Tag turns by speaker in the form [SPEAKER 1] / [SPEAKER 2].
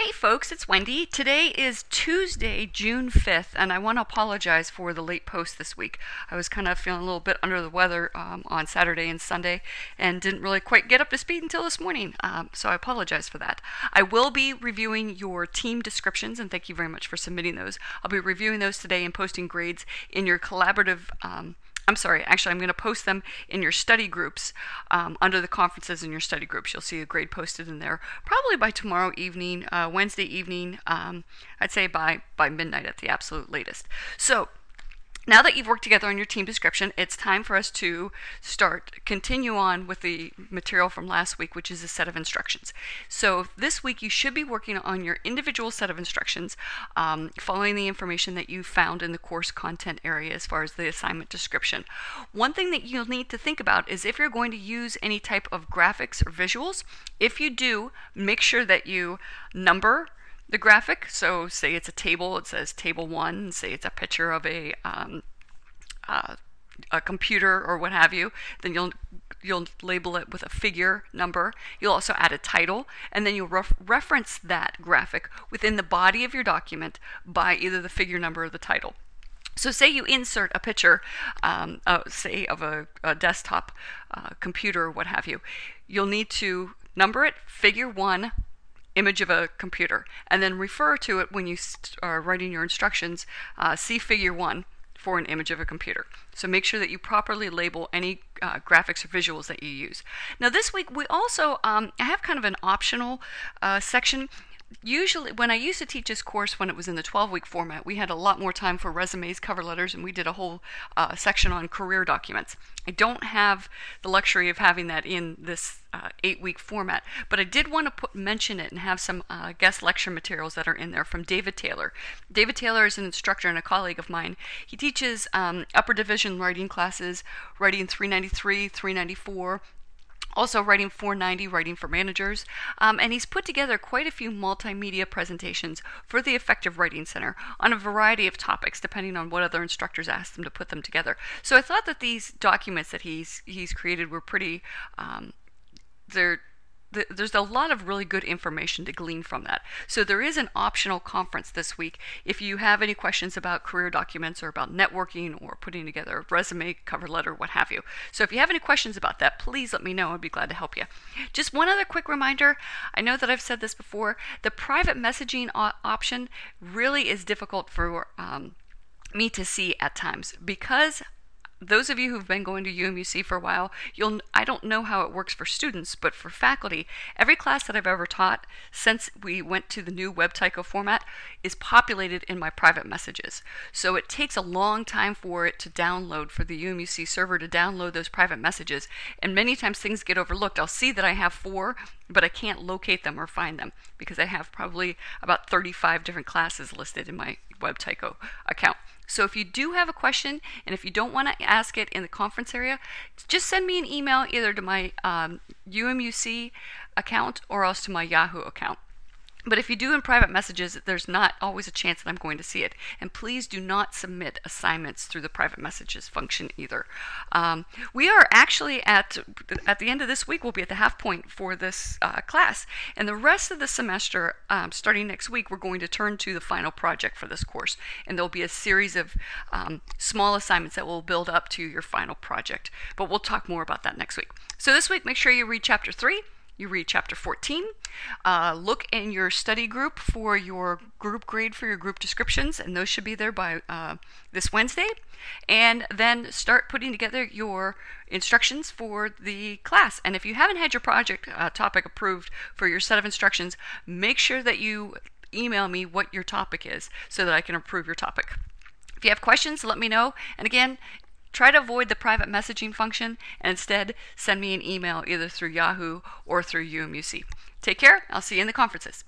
[SPEAKER 1] Hey folks, it's Wendy. Today is Tuesday, June 5th, and I want to apologize for the late post this week. I was kind of feeling a little bit under the weather on Saturday and Sunday and didn't really quite get up to speed until this morning, so I apologize for that. I will be reviewing your team descriptions, and thank you very much for submitting those. I'll be reviewing those today and posting grades in your collaborative I'm going to post them in your study groups under the conferences in your study groups. You'll see a grade posted in there probably by tomorrow evening, Wednesday evening, I'd say by midnight at the absolute latest. So now that you've worked together on your team description, it's time for us to continue on with the material from last week, which is a set of instructions. So this week you should be working on your individual set of instructions, following the information that you found in the course content area as far as the assignment description. One thing that you'll need to think about is if you're going to use any type of graphics or visuals. If you do, make sure that you number the graphic. So say it's a table, it says table 1, say it's a picture of a computer or what have you, then you'll label it with a figure number. You'll also add a title, and then you'll reference that graphic within the body of your document by either the figure number or the title. So say you insert a picture, say of a desktop computer or what have you, you'll need to number it figure 1, image of a computer, and then refer to it when you are writing your instructions, see figure 1 for an image of a computer. So make sure that you properly label any graphics or visuals that you use. Now this week we also, I have kind of an optional section. Usually, when I used to teach this course when it was in the 12-week format, we had a lot more time for resumes, cover letters, and we did a whole section on career documents. I don't have the luxury of having that in this 8-week format, but I did want to mention it and have some guest lecture materials that are in there from David Taylor. David Taylor is an instructor and a colleague of mine. He teaches upper division writing classes, writing 393, 394, also writing 490, writing for managers, and he's put together quite a few multimedia presentations for the Effective Writing Center on a variety of topics, depending on what other instructors asked him to put them together. So I thought that these documents that he's created were pretty, there's a lot of really good information to glean from that. So there is an optional conference this week if you have any questions about career documents or about networking or putting together a resume, cover letter, what have you. So if you have any questions about that, please let me know. I'd be glad to help you. Just one other quick reminder. I know that I've said this before. The private messaging option really is difficult for me to see at times because those of you who've been going to UMUC for a while, I don't know how it works for students, but for faculty, every class that I've ever taught since we went to the new WebTyco format is populated in my private messages. So it takes a long time for it to download, for the UMUC server to download those private messages, and many times things get overlooked. I'll see that I have 4, but I can't locate them or find them because I have probably about 35 different classes listed in my WebTyco account. So if you do have a question, and if you don't want to ask it in the conference area, just send me an email either to my UMUC account or else to my Yahoo account. But if you do in private messages, there's not always a chance that I'm going to see it. And please do not submit assignments through the private messages function either. We are actually at the end of this week, we'll be at the half point for this class. And the rest of the semester, starting next week, we're going to turn to the final project for this course. And there'll be a series of small assignments that will build up to your final project. But we'll talk more about that next week. So this week, make sure you read Chapter 3. You read Chapter 14, look in your study group for your group grade for your group descriptions, and those should be there by this Wednesday, and then start putting together your instructions for the class. And if you haven't had your project topic approved for your set of instructions, make sure that you email me what your topic is so that I can approve your topic. If you have questions, let me know. And again, try to avoid the private messaging function and instead send me an email either through Yahoo or through UMUC. Take care. I'll see you in the conferences.